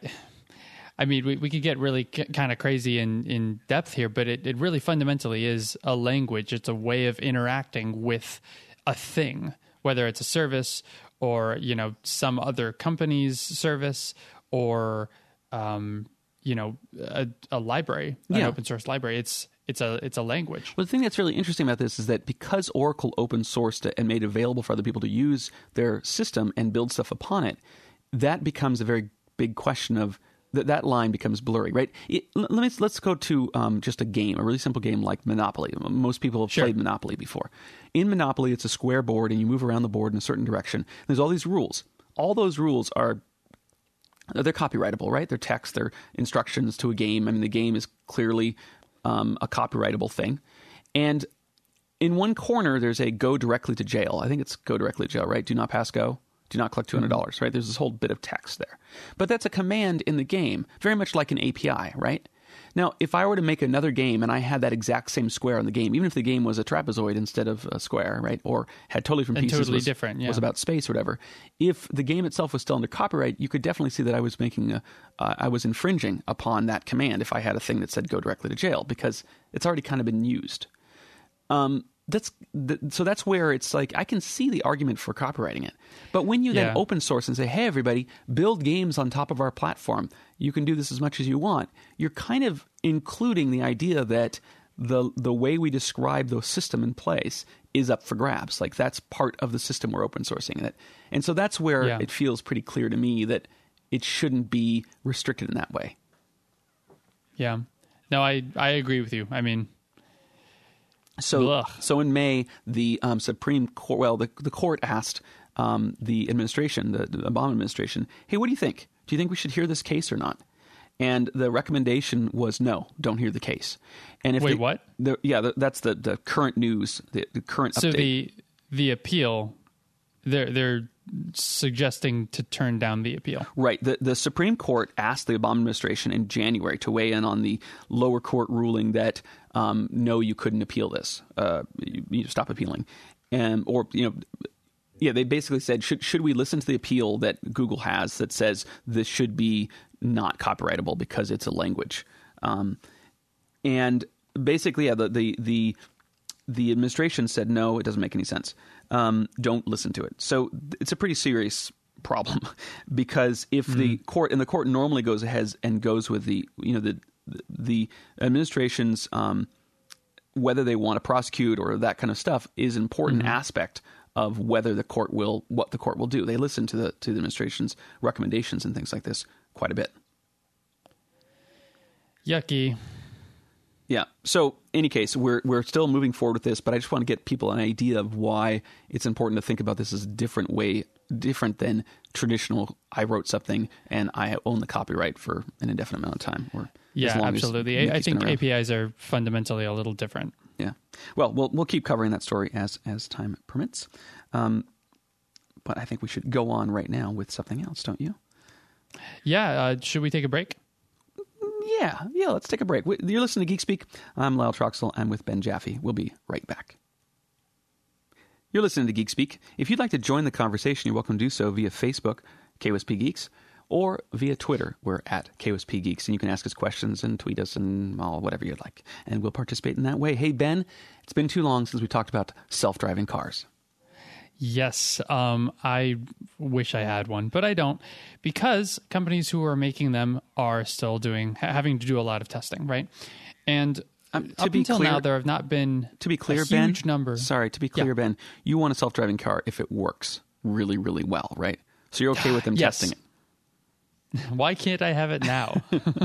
I mean, we, we could get really c- kind of crazy in, in depth here, but it, it really fundamentally is a language. It's a way of interacting with a thing, whether it's a service or, you know, some other company's service or, um, you know, a, a library, an yeah. open source library. It's It's a it's a language. Well, the thing that's really interesting about this is that because Oracle open sourced it and made it available for other people to use their system and build stuff upon it, that becomes a very big question of that. That line becomes blurry, right? It, let me let's go to um, just a game, a really simple game like Monopoly. Most people have sure. played Monopoly before. In Monopoly, it's a square board, and you move around the board in a certain direction. There's all these rules. All those rules are they're copyrightable, right? They're text, they're instructions to a game. I mean, the game is clearly Um, a copyrightable thing. And in one corner, there's a go directly to jail. I think it's go directly to jail, right? Do not pass go. Do not collect two hundred dollars, right? There's this whole bit of text there. But that's a command in the game, very much like an A P I, right? Now, if I were to make another game and I had that exact same square on the game, even if the game was a trapezoid instead of a square, right? Or had totally different and pieces, totally was, different, yeah. was about space or whatever. If the game itself was still under copyright, you could definitely see that I was making a, uh, I was infringing upon that command if I had a thing that said go directly to jail, because it's already kind of been used. Um, that's th- so that's where it's like I can see the argument for copywriting it. But when you then yeah. open source and say, hey, everybody, build games on top of our platform, you can do this as much as you want, you're kind of including the idea that the the way we describe the system in place is up for grabs. Like that's part of the system we're open sourcing it. And so that's where yeah. it feels pretty clear to me that it shouldn't be restricted in that way. Yeah. No, I, I agree with you. I mean, So, Ugh. so in May, the um, Supreme Court, well, the, the court asked um, the administration, the, the Obama administration, hey, what do you think? Do you think we should hear this case or not? And the recommendation was no, don't hear the case. And if Wait, they, what? The, yeah, the, that's the, the current news, the, the current so update. So the the appeal, they're they're suggesting to turn down the appeal. Right. The the Supreme Court asked the Obama administration in January to weigh in on the lower court ruling that um, no, you couldn't appeal this. Uh, you, you stop appealing, and or you know. Yeah, they basically said, should should we listen to the appeal that Google has that says this should be not copyrightable because it's a language? Um, and basically, yeah, the, the the the administration said, no, it doesn't make any sense. Um, don't listen to it. So it's a pretty serious problem because if mm-hmm. the court, and the court normally goes ahead and goes with the, you know, the the administration's um, whether they want to prosecute or that kind of stuff is an important mm-hmm. aspect of whether the court will, what the court will do. They listen to the to the administration's recommendations and things like this quite a bit. Yucky. Yeah. So, any case, we're we're still moving forward with this, but I just want to get people an idea of why it's important to think about this as a different way, different than traditional. I wrote something and I own the copyright for an indefinite amount of time. Or Yeah, long as absolutely. Mickey's I think been around. A P Is are fundamentally a little different. Yeah. Well, we'll we'll keep covering that story as as time permits. Um, but I think we should go on right now with something else, don't you? Yeah. Uh, should we take a break? Yeah. Yeah. Let's take a break. You're listening to Geek Speak. I'm Lyle Troxel. I'm with Ben Jaffe. We'll be right back. You're listening to Geek Speak. If you'd like to join the conversation, you're welcome to do so via Facebook, K O S P Geeks, or via Twitter. We're at K O S P Geeks, and you can ask us questions and tweet us and well, whatever you'd like, and we'll participate in that way. Hey, Ben, it's been too long since we talked about self-driving cars. Yes. Um, I wish I had one, but I don't, because companies who are making them are still doing, having to do a lot of testing, right? And Um, to up be until clear, now, there have not been to be clear, a Ben, huge number. Sorry, to be clear, Yeah. Ben, you want a self-driving car if it works really, really well, right? So you're okay with them Yes. testing it. Why can't I have it now?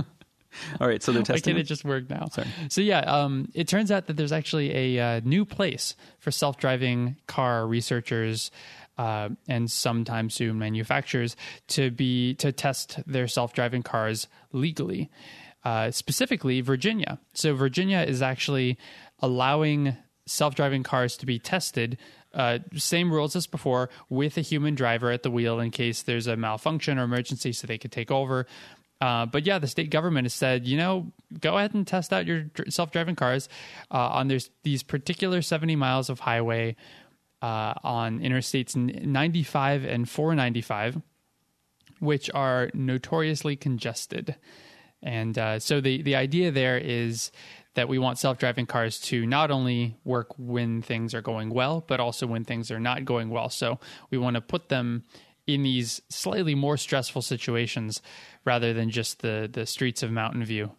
All right, so they're Why testing can't it it. just work now? Sorry. So yeah, um, it turns out that there's actually a uh, new place for self-driving car researchers uh, and sometime soon manufacturers to be to test their self-driving cars legally. Uh, specifically, Virginia. So Virginia is actually allowing self-driving cars to be tested. Uh, same rules as before, with a human driver at the wheel in case there's a malfunction or emergency, so they could take over. Uh, but yeah, the state government has said, you know, go ahead and test out your dr- self-driving cars uh, on there's these particular seventy miles of highway uh, on interstates ninety-five and four ninety-five, which are notoriously congested. And uh, so the, the idea there is that we want self-driving cars to not only work when things are going well, but also when things are not going well. So we want to put them in these slightly more stressful situations rather than just the, the streets of Mountain View.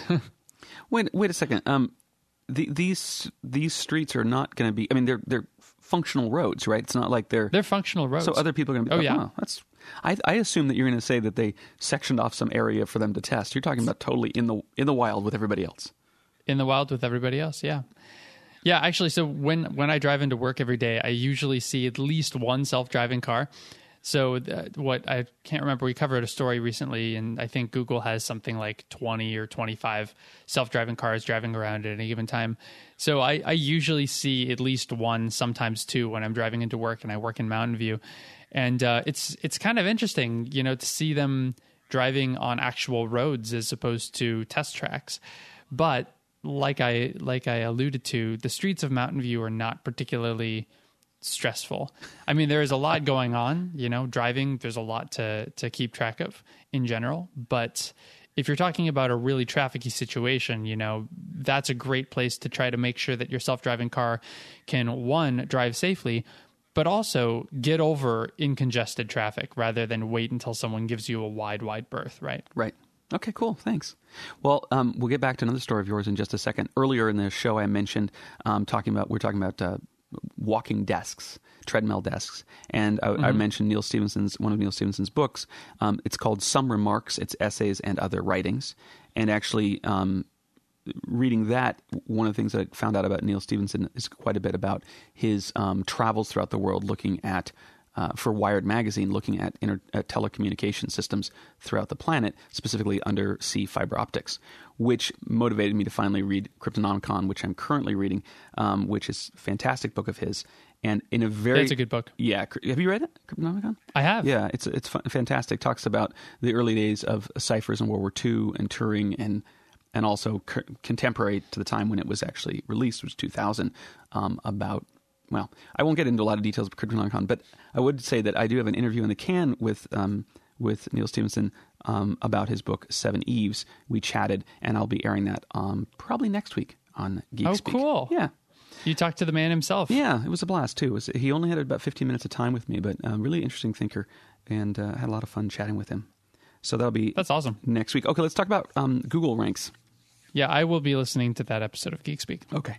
Wait, wait a second. Um, the, these these streets are not going to be. I mean, they're they're functional roads, right? It's not like they're They're functional roads. so other people are going to be. Oh, yeah. Oh, that's. I I assume that you're going to say that they sectioned off some area for them to test. You're talking about totally in the in the wild with everybody else. In the wild with everybody else, yeah. Yeah, actually, so when, when I drive into work every day, I usually see at least one self-driving car. So uh, what I can't remember, we covered a story recently, and I think Google has something like twenty or twenty-five self-driving cars driving around at any given time. So I, I usually see at least one, sometimes two, when I'm driving into work, and I work in Mountain View. And uh, it's it's kind of interesting, you know, to see them driving on actual roads as opposed to test tracks. But like I like I alluded to, the streets of Mountain View are not particularly stressful. I mean, there is a lot going on, you know, driving, there's a lot to to keep track of in general, but if you're talking about a really trafficky situation, you know, that's a great place to try to make sure that your self-driving car can, one, drive safely, but also get over in congested traffic rather than wait until someone gives you a wide, wide berth, right? Right. Okay, cool. Thanks. Well, um, we'll get back to another story of yours in just a second. Earlier in the show, I mentioned um, talking about we're talking about uh, walking desks, treadmill desks, and I, mm-hmm. I mentioned Neil Stephenson's one of Neil Stephenson's books. Um, it's called Some Remarks. It's essays and other writings, and actually. Um, Reading that, one of the things that I found out about Neil Stephenson is quite a bit about his um, travels throughout the world, looking at uh, for Wired magazine, looking at, inter- at telecommunication systems throughout the planet, specifically undersea fiber optics, which motivated me to finally read Cryptonomicon, which I'm currently reading, um, which is a fantastic book of his. And in a very, it's a good book. Yeah, have you read it, Cryptonomicon? I have. Yeah, it's it's fun, fantastic. Talks about the early days of ciphers in World War Two and Turing and. and also c- contemporary to the time when it was actually released, which was two thousand, um, about, well, I won't get into a lot of details of Cryptonomicon, but I would say that I do have an interview in the can with um, with Neil Stephenson um, about his book, Seven Eves. We chatted, and I'll be airing that um, probably next week on Geek Oh, Speak. cool. Yeah. You talked to the man himself. Yeah, it was a blast, too. It was, he only had about fifteen minutes of time with me, but a really interesting thinker, and uh, had a lot of fun chatting with him. So that'll be That's awesome. Next week. Okay, let's talk about um, Google Ranks. Yeah, I will be listening to that episode of Geek Speak. Okay.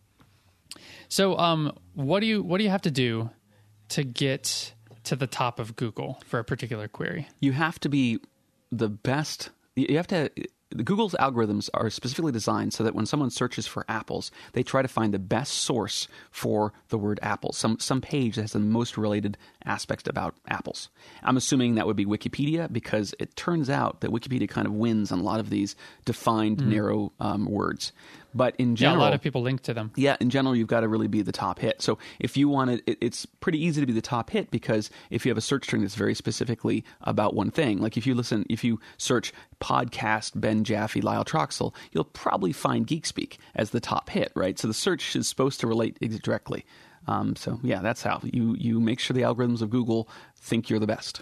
So, um, what do you what do you have to do to get to the top of Google for a particular query? You have to be the best. You have to the Google's algorithms are specifically designed so that when someone searches for apples, they try to find the best source for the word apples, some some page that has the most related aspects about apples. I'm assuming that would be Wikipedia, because it turns out that Wikipedia kind of wins on a lot of these defined, mm. narrow um, words. But in general, yeah, a lot of people link to them. Yeah, in general, you've got to really be the top hit. So if you want to, it, it's pretty easy to be the top hit, because if you have a search string that's very specifically about one thing, like if you listen, if you search podcast Ben Jaffe Lyle Troxel, you'll probably find GeekSpeak as the top hit, right? So the search is supposed to relate directly. Um, so yeah, that's how you you make sure the algorithms of Google think you're the best.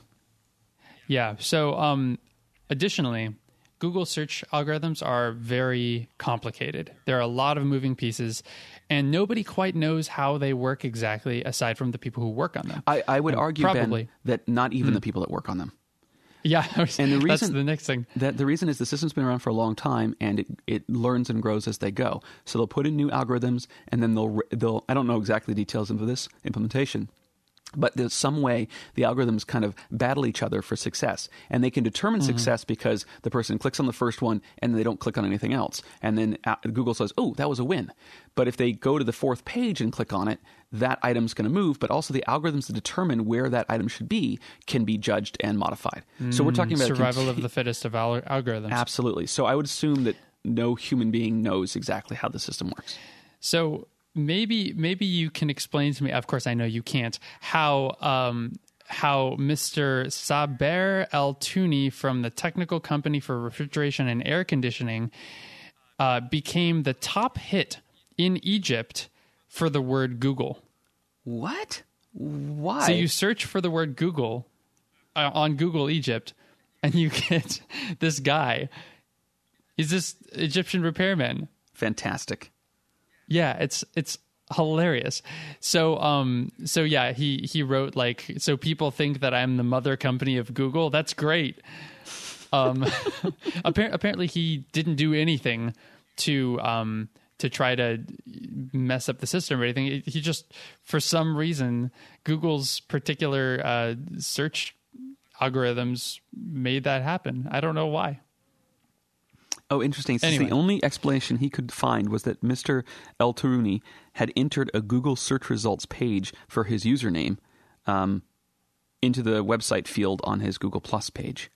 Yeah. So um, additionally, Google search algorithms are very complicated. There are a lot of moving pieces, and nobody quite knows how they work exactly, aside from the people who work on them. I, I would and argue, probably, Ben, that not even mm. the people that work on them. Yeah, and the reason, that's the next thing. That the reason is the system's been around for a long time, and it, it learns and grows as they go. So they'll put in new algorithms, and then they'll they'll. I don't know exactly the details of this implementation, but there's some way the algorithms kind of battle each other for success. And they can determine mm-hmm. success because the person clicks on the first one and they don't click on anything else. And then Google says, oh, that was a win. But if they go to the fourth page and click on it, that item's going to move. But also the algorithms that determine where that item should be can be judged and modified. Mm, so we're talking about survival conti- of the fittest of al- algorithms. Absolutely. So I would assume that no human being knows exactly how the system works. So maybe maybe you can explain to me, of course I know you can't, how um, how Mister Saber El-Touni from the Technical Company for Refrigeration and Air Conditioning uh, became the top hit in Egypt for the word Google. What? Why? So you search for the word Google uh, on Google Egypt, and you get this guy. He's this Egyptian repairman. Fantastic. Yeah, it's it's hilarious. So um so yeah, he he wrote like, so people think that I'm the mother company of Google. That's great. Um apparently, apparently he didn't do anything to um to try to mess up the system or anything. He just, for some reason, Google's particular uh, search algorithms made that happen. I don't know why. Oh, interesting. Since Anyway. The only explanation he could find was that Mister El-Touni had entered a Google search results page for his username um, into the website field on his Google Plus page.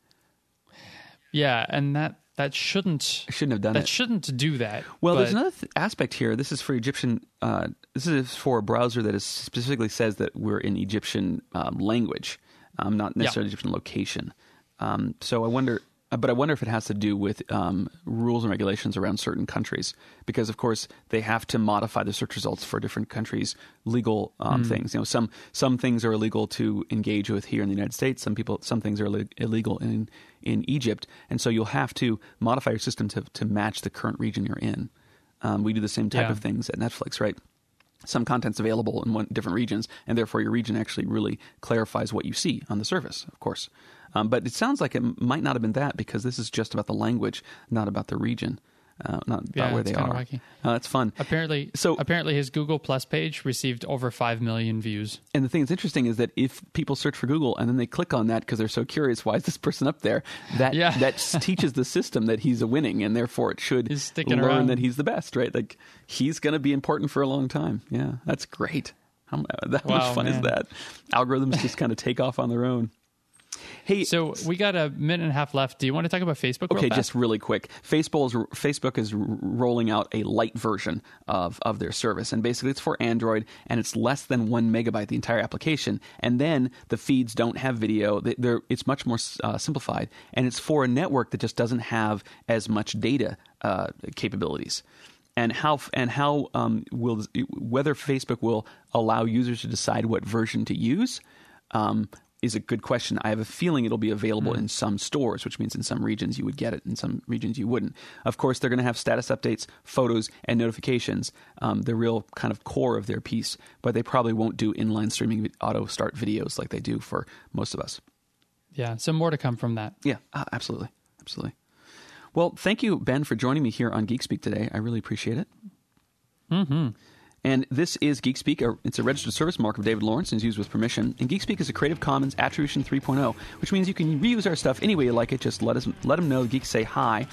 Yeah, and that that shouldn't I shouldn't have done that it. shouldn't do that. Well, but, there's another th- aspect here. This is for Egyptian. Uh, this is for a browser that is specifically says that we're in Egyptian um, language, um, not necessarily Yeah. Egyptian location. Um, so I wonder. But I wonder if it has to do with um, rules and regulations around certain countries, because of course they have to modify the search results for different countries' legal um, mm. things. You know, some some things are illegal to engage with here in the United States. Some people, some things are li- illegal in in Egypt, and so you'll have to modify your system to to match the current region you're in. Um, we do the same type Yeah. of things at Netflix, right? Some content's available in one, different regions, and therefore your region actually really clarifies what you see on the surface, of course. Um, but it sounds like it might not have been that, because this is just about the language, not about the region, uh, not Yeah, about where it's they kinda are. wacky. Uh, it's fun. Apparently, So- apparently his Google Plus page received over five million views. And the thing that's interesting is that if people search for Google and then they click on that because they're so curious, why is this person up there? That Yeah. that teaches the system that he's a winning, and therefore it should He's sticking learn around. that he's the best, right? Like he's going to be important for a long time. Yeah, that's great. How, how Wow, much fun is man. that? Algorithms just kind of take off on their own. Hey, So we got a minute and a half left. Do you want to talk about Facebook real okay, fast? just really quick. Facebook is, Facebook is r- rolling out a light version of, of their service. And basically it's for Android, and it's less than one megabyte, the entire application. And then the feeds don't have video. They, they're, it's much more uh, simplified. And it's for a network that just doesn't have as much data uh, capabilities. And how and how um, will whether Facebook will allow users to decide what version to use um, is a good question. I have a feeling it'll be available mm. in some stores, which means in some regions you would get it, in some regions you wouldn't. Of course, they're going to have status updates, photos, and notifications, um, the real kind of core of their piece. But they probably won't do inline streaming auto start videos like they do for most of us. Yeah, so more to come from that. Yeah, uh, absolutely, absolutely. Well, thank you, Ben, for joining me here on GeekSpeak today. I really appreciate it. Mm-hmm. And this is GeekSpeak. It's a registered service mark of David Lawrence and is used with permission. And GeekSpeak is a Creative Commons Attribution three point oh, which means you can reuse our stuff any way you like it. Just let us let them know. The geeks say hi.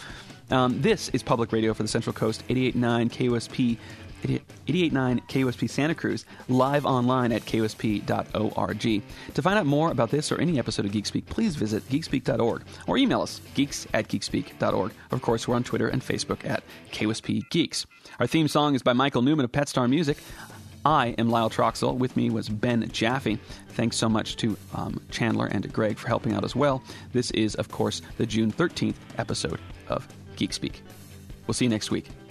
Um, this is Public Radio for the Central Coast, eighty-eight point nine K O S P, eighty-eight point nine K O S P Santa Cruz, live online at K O S P dot org. To find out more about this or any episode of Geek Speak, please visit geekspeak dot org or email us, geeks at geekspeak dot org. Of course, we're on Twitter and Facebook at K O S P Geeks. Our theme song is by Michael Newman of Pet Star Music. I am Lyle Troxell. With me was Ben Jaffe. Thanks so much to um, Chandler and to Greg for helping out as well. This is, of course, the June thirteenth episode of Geek Speak. We'll see you next week.